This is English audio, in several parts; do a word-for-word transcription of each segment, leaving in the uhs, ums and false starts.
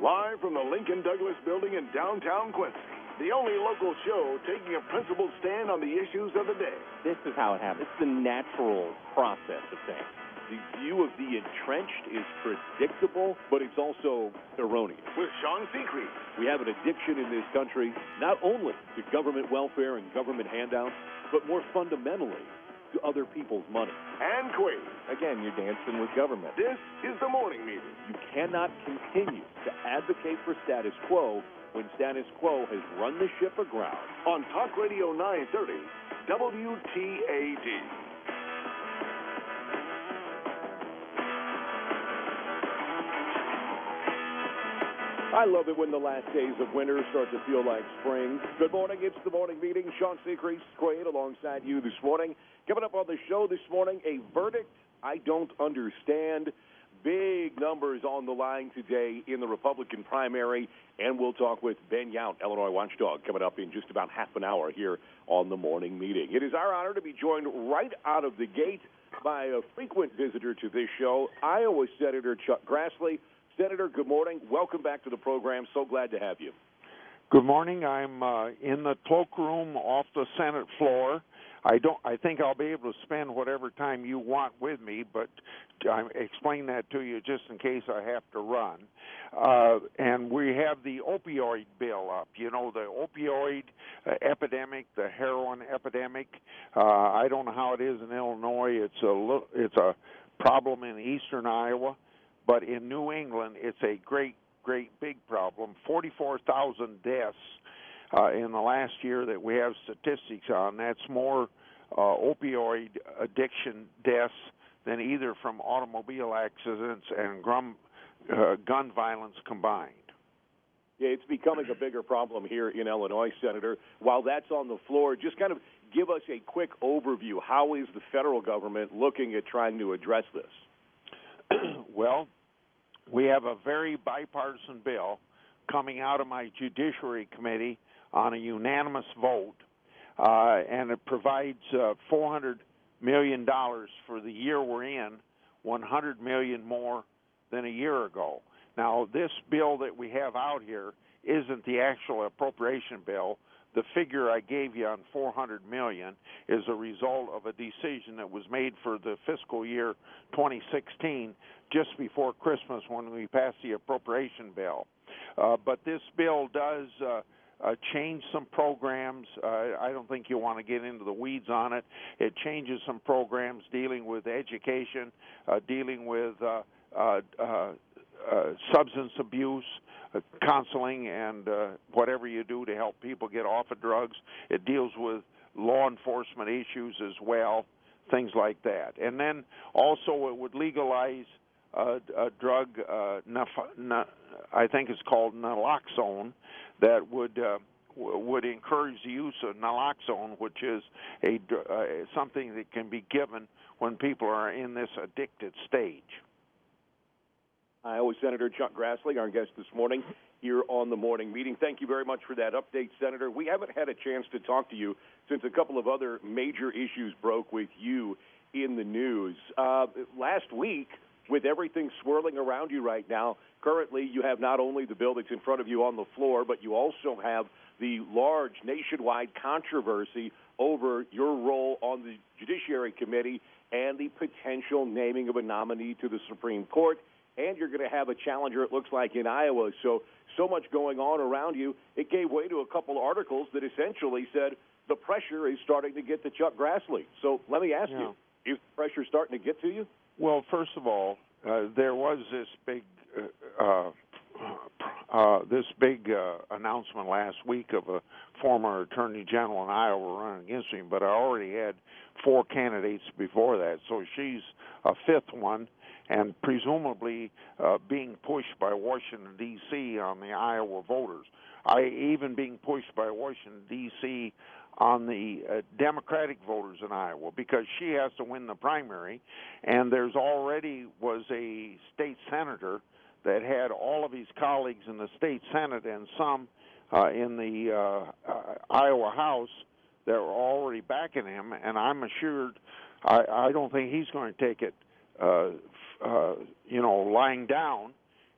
Live from the Lincoln Douglas Building in downtown Quincy, the only local show taking a principled stand on the issues of the day. This is how it happens. It's the natural process of things. The view of the entrenched is predictable, but it's also erroneous. With Sean Seacrest. We have an addiction in this country, not only to government welfare and government handouts, but more fundamentally to other people's money. And Quaid. Again, you're dancing with government. This is the morning meeting. You cannot continue to advocate for status quo when status quo has run the ship aground. On Talk Radio nine thirty, W T A D. I love it when the last days of winter start to feel like spring. Good morning. It's the morning meeting. Sean Seacrest, Quaid, alongside you this morning. Coming up on the show this morning, a verdict I don't understand. Big numbers on the line today in the Republican primary, and we'll talk with Ben Yount, Illinois watchdog, coming up in just about half an hour here on the morning meeting. It is our honor to be joined right out of the gate by a frequent visitor to this show, Iowa Senator Chuck Grassley. Senator, good morning. Welcome back to the program. So glad to have you. Good morning. I'm uh, in the cloakroom off the Senate floor. I don't. I think I'll be able to spend whatever time you want with me, but I explain that to you just in case I have to run. Uh, and we have the opioid bill up. You know, the opioid uh, epidemic, the heroin epidemic. Uh, I don't know how it is in Illinois. It's a it's a problem in eastern Iowa. But in New England, it's a great, great big problem. forty-four thousand deaths uh, in the last year that we have statistics on. That's more uh, opioid addiction deaths than either from automobile accidents and grum, uh, gun violence combined. Yeah, it's becoming a bigger problem here in Illinois, Senator. While that's on the floor, just kind of give us a quick overview. How is the federal government looking at trying to address this? Well, we have a very bipartisan bill coming out of my Judiciary Committee on a unanimous vote, uh, and it provides uh, four hundred million dollars for the year we're in, one hundred million dollars more than a year ago. Now, this bill that we have out here isn't the actual appropriation bill. The figure I gave you on four hundred million dollars is a result of a decision that was made for the fiscal year twenty sixteen, just before Christmas when we passed the appropriation bill. Uh, but this bill does uh, uh, change some programs. Uh, I don't think you want to get into the weeds on it. It changes some programs dealing with education, uh, dealing with uh, uh, uh, uh, substance abuse, Uh, counseling, and uh, whatever you do to help people get off of drugs. It deals with law enforcement issues as well, things like that. And then also it would legalize uh, a drug, uh, naf- na- I think it's called naloxone, that would uh, w- would encourage the use of naloxone, which is a uh, something that can be given when people are in this addicted stage. Iowa Senator Chuck Grassley, our guest this morning here on the morning meeting. Thank you very much for that update, Senator. We haven't had a chance to talk to you since a couple of other major issues broke with you in the news. Uh, last week, with everything swirling around you right now, currently you have not only the bill that's in front of you on the floor, but you also have the large nationwide controversy over your role on the Judiciary Committee and the potential naming of a nominee to the Supreme Court. And you're going to have a challenger, it looks like, in Iowa. So, so much going on around you. It gave way to a couple articles that essentially said the pressure is starting to get to Chuck Grassley. So let me ask yeah. you, is the pressure starting to get to you? Well, first of all, uh, there was this big uh, uh, uh, this big uh, announcement last week of a former attorney general in Iowa running against him, but I already had four candidates before that, so she's a fifth one, and presumably uh, being pushed by Washington, D C on the Iowa voters. I even being pushed by Washington, D C on the uh, Democratic voters in Iowa, because she has to win the primary, and there's already was a state senator that had all of his colleagues in the state Senate and some uh, in the uh, uh, Iowa House that were already backing him, and I'm assured I, I don't think he's going to take it, uh, uh, you know, lying down.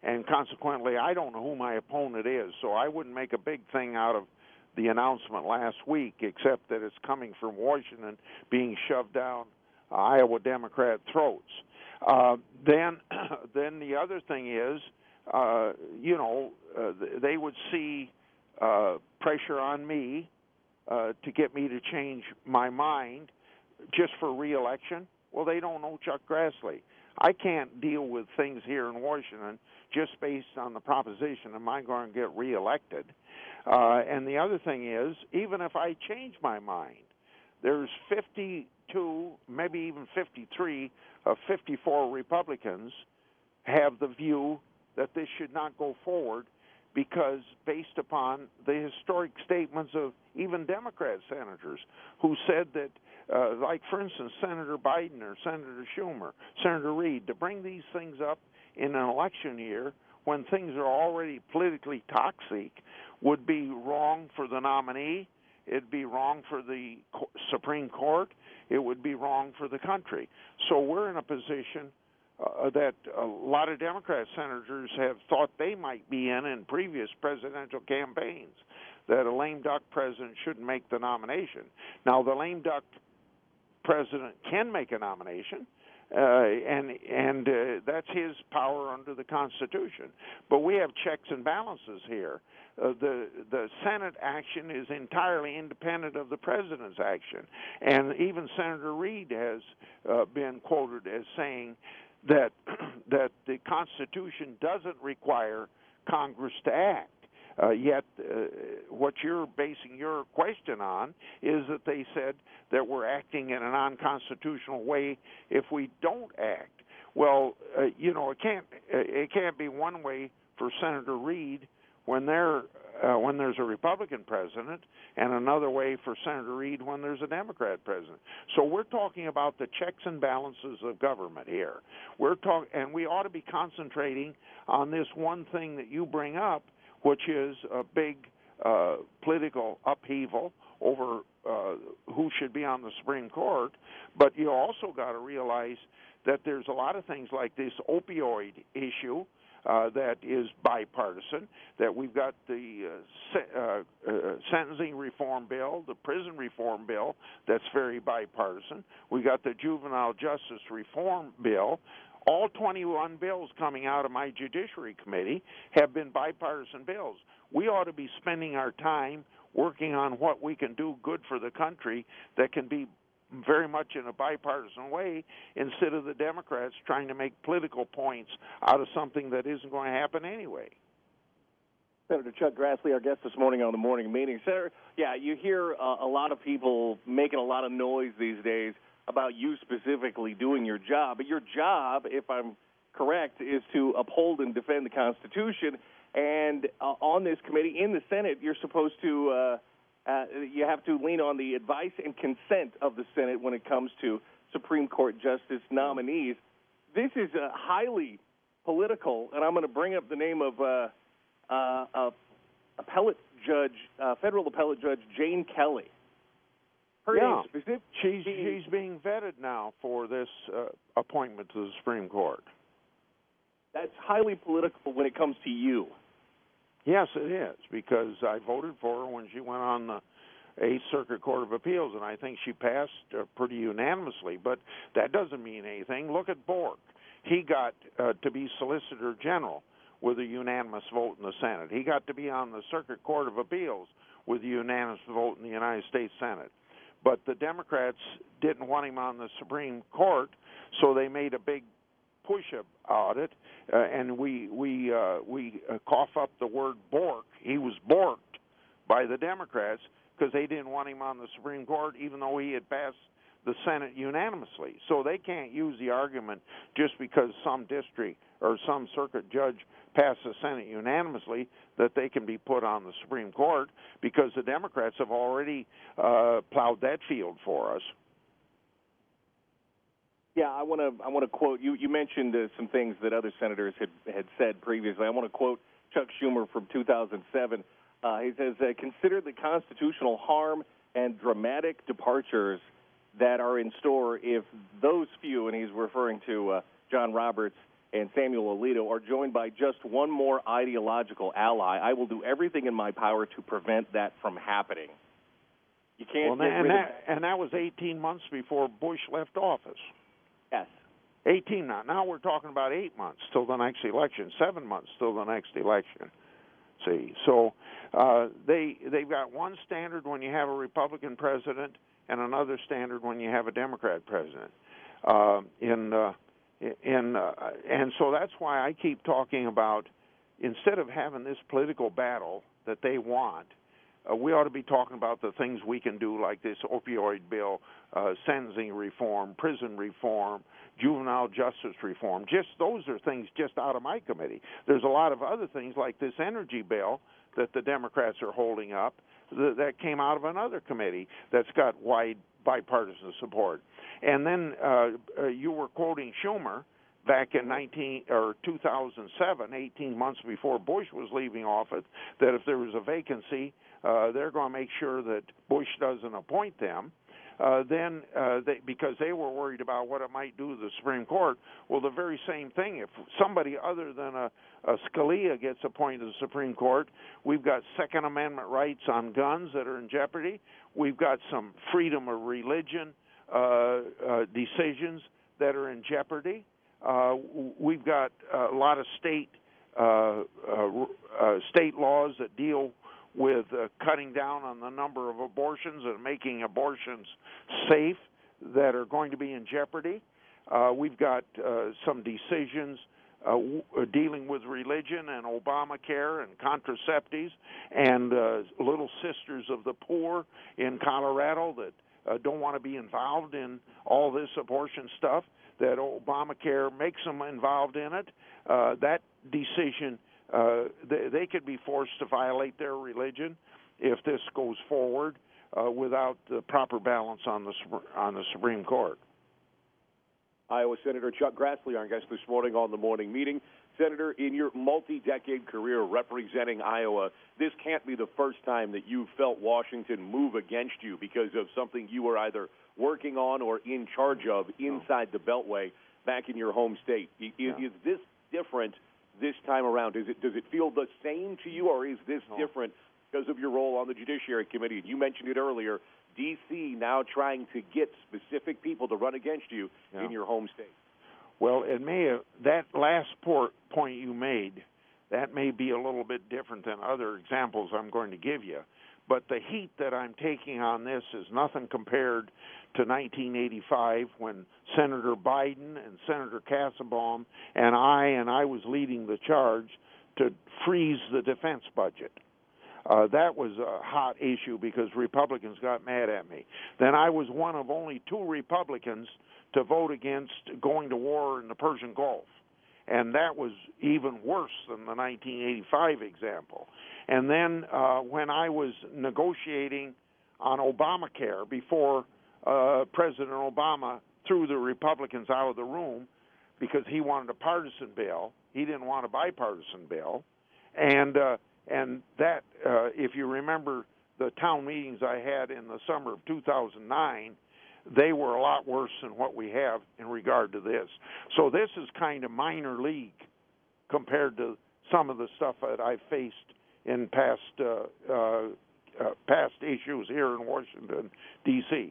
and consequently, I don't know who my opponent is, so I wouldn't make a big thing out of the announcement last week, except that it's coming from Washington, being shoved down Iowa Democrat throats. Uh, then, then the other thing is, uh, you know, uh, they would see uh, pressure on me uh, to get me to change my mind just for re-election. Well, they don't know Chuck Grassley. I can't deal with things here in Washington just based on the proposition, am I going to get reelected? Uh, and the other thing is, even if I change my mind, there's fifty-two, maybe even fifty-three of fifty-four Republicans have the view that this should not go forward because based upon the historic statements of even Democrat senators who said that, uh, like, for instance, Senator Biden or Senator Schumer, Senator Reid, to bring these things up in an election year when things are already politically toxic would be wrong for the nominee. It'd be wrong for the Supreme Court. It would be wrong for the country. So we're in a position uh, that a lot of Democrat senators have thought they might be in in previous presidential campaigns, that a lame duck president shouldn't make the nomination. Now, the lame duck president can make a nomination, uh, and and uh, that's his power under the Constitution. But we have checks and balances here. Uh, the the Senate action is entirely independent of the president's action, and even Senator Reid has uh, been quoted as saying that that the Constitution doesn't require Congress to act. Uh, yet, uh, what you're basing your question on is that they said that we're acting in an unconstitutional way if we don't act. Well, uh, you know, it can't it can't be one way for Senator Reid when they're uh, when there's a Republican president, and another way for Senator Reid when there's a Democrat president. So we're talking about the checks and balances of government here. We're talk, and we ought to be concentrating on this one thing that you bring up, which is a big uh, political upheaval over uh, who should be on the Supreme Court. But you also got to realize that there's a lot of things like this opioid issue uh, that is bipartisan, that we've got the uh, se- uh, uh, sentencing reform bill, the prison reform bill, that's very bipartisan. We got the juvenile justice reform bill. All twenty-one bills coming out of my Judiciary Committee have been bipartisan bills. We ought to be spending our time working on what we can do good for the country that can be very much in a bipartisan way, instead of the Democrats trying to make political points out of something that isn't going to happen anyway. Senator Chuck Grassley, our guest this morning on the morning meeting. Senator, yeah, you hear uh, a lot of people making a lot of noise these days about you specifically doing your job. But your job, if I'm correct, is to uphold and defend the Constitution. And uh, on this committee, in the Senate, you're supposed to, uh, uh, you have to lean on the advice and consent of the Senate when it comes to Supreme Court justice nominees. This is uh, highly political, and I'm going to bring up the name of uh, uh, uh, appellate judge, uh, federal appellate judge Jane Kelly. Her yeah, specific, she's she's being vetted now for this uh, appointment to the Supreme Court. That's highly political when it comes to you. Yes, it is, because I voted for her when she went on the Eighth Circuit Court of Appeals, and I think she passed uh, pretty unanimously. But that doesn't mean anything. Look at Bork. He got uh, to be Solicitor General with a unanimous vote in the Senate. He got to be on the Circuit Court of Appeals with a unanimous vote in the United States Senate. But the Democrats didn't want him on the Supreme Court, so they made a big push about it, uh, and we we uh, we uh, cough up the word Bork. He was borked by the Democrats because they didn't want him on the Supreme Court, even though he had passed the Senate unanimously. So they can't use the argument just because some district or some circuit judge passed the Senate unanimously that they can be put on the Supreme Court, because the Democrats have already uh, plowed that field for us. Yeah, I want to I want to quote you. You mentioned uh, some things that other senators had had said previously. I want to quote Chuck Schumer from two thousand seven. Uh, he says, uh, "Consider the constitutional harm and dramatic departures that are in store if those few," and he's referring to uh, John Roberts and Samuel Alito are joined by just one more ideological ally. I will do everything in my power to prevent that from happening. You can't well, get and rid that, of and that was eighteen months before Bush left office. Yes. eighteen now. Now we're talking about eight months till the next election, seven months till the next election. See, so uh, they they've got one standard when you have a Republican president and another standard when you have a Democrat president. Uh, in uh, in uh, and so that's why I keep talking about, instead of having this political battle that they want, Uh, we ought to be talking about the things we can do, like this opioid bill, uh, sentencing reform, prison reform, juvenile justice reform. Just those are things just out of my committee. There's a lot of other things, like this energy bill that the Democrats are holding up th- that came out of another committee that's got wide bipartisan support. And then uh, uh, you were quoting Schumer back in nineteen or two thousand seven, eighteen months before Bush was leaving office, that if there was a vacancy, uh, they're going to make sure that Bush doesn't appoint them. Uh, then, uh, they, because they were worried about what it might do to the Supreme Court. Well, the very same thing. If somebody other than a, a Scalia gets appointed to the Supreme Court, we've got Second Amendment rights on guns that are in jeopardy. We've got some freedom of religion uh, uh, decisions that are in jeopardy. Uh, we've got a lot of state uh, uh, uh, state laws that deal with uh, cutting down on the number of abortions and making abortions safe that are going to be in jeopardy. Uh, we've got uh, some decisions uh, w- dealing with religion and Obamacare and contraceptives and uh, Little Sisters of the Poor in Colorado that uh, don't want to be involved in all this abortion stuff, that Obamacare makes them involved in it. Uh, that decision, uh, they, they could be forced to violate their religion if this goes forward uh, without the proper balance on the on the Supreme Court. Iowa Senator Chuck Grassley, our guest this morning on the morning meeting. Senator, in your multi-decade career representing Iowa, this can't be the first time that you've felt Washington move against you because of something you were either working on or in charge of inside the Beltway back in your home state. Is, Yeah. is this different this time around? Is it does it feel the same to you, or is this No. different because of your role on the Judiciary Committee? And you mentioned it earlier, D C now trying to get specific people to run against you Yeah. in your home state. Well, it may have, that last port, point you made, that may be a little bit different than other examples I'm going to give you. But the heat that I'm taking on this is nothing compared to nineteen eighty-five when Senator Biden and Senator Kassenbaum and I, and I was leading the charge to freeze the defense budget. Uh, that was a hot issue because Republicans got mad at me. Then I was one of only two Republicans to vote against going to war in the Persian Gulf. And that was even worse than the nineteen eighty-five example. And then uh, when I was negotiating on Obamacare before uh, President Obama threw the Republicans out of the room because he wanted a partisan bill, he didn't want a bipartisan bill. And uh, and that, uh, if you remember the town meetings I had in the summer of two thousand nine, they were a lot worse than what we have in regard to this. So this is kind of minor league compared to some of the stuff that I've faced in past uh, uh, uh, past issues here in Washington, D C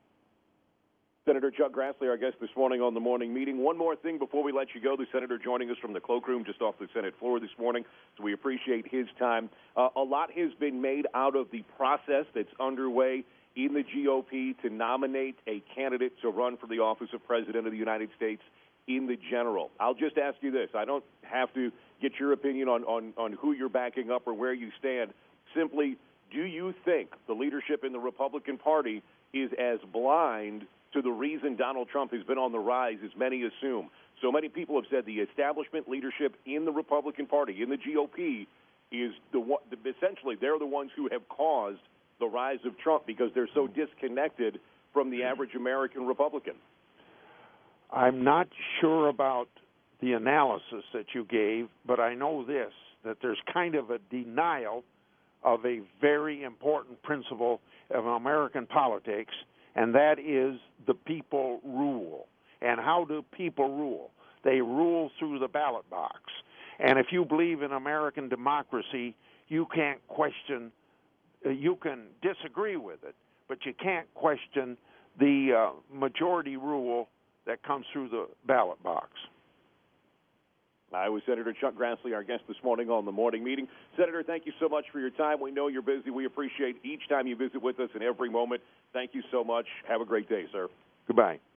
Senator Chuck Grassley, our guest this morning on the morning meeting. One more thing before we let you go. The senator joining us from the cloakroom just off the Senate floor this morning, so we appreciate his time. Uh, a lot has been made out of the process that's underway in the G O P to nominate a candidate to run for the office of President of the United States in the general. I'll just ask you this. I don't have to get your opinion on, on, on who you're backing up or where you stand. Simply, do you think the leadership in the Republican Party is as blind to the reason Donald Trump has been on the rise as many assume? So many people have said the establishment leadership in the Republican Party, in the G O P, is the one, essentially they're the ones who have caused the rise of Trump because they're so disconnected from the average American Republican. I'm not sure about the analysis that you gave, but I know this, that there's kind of a denial of a very important principle of American politics, and that is the people rule. And how do people rule? They rule through the ballot box. And if you believe in American democracy, you can't question, uh, you can disagree with it, but you can't question the uh, majority rule that comes through the ballot box. Iowa Senator Chuck Grassley, our guest this morning on the morning meeting. Senator, thank you so much for your time. We know you're busy. We appreciate each time you visit with us and every moment. Thank you so much. Have a great day, sir. Goodbye.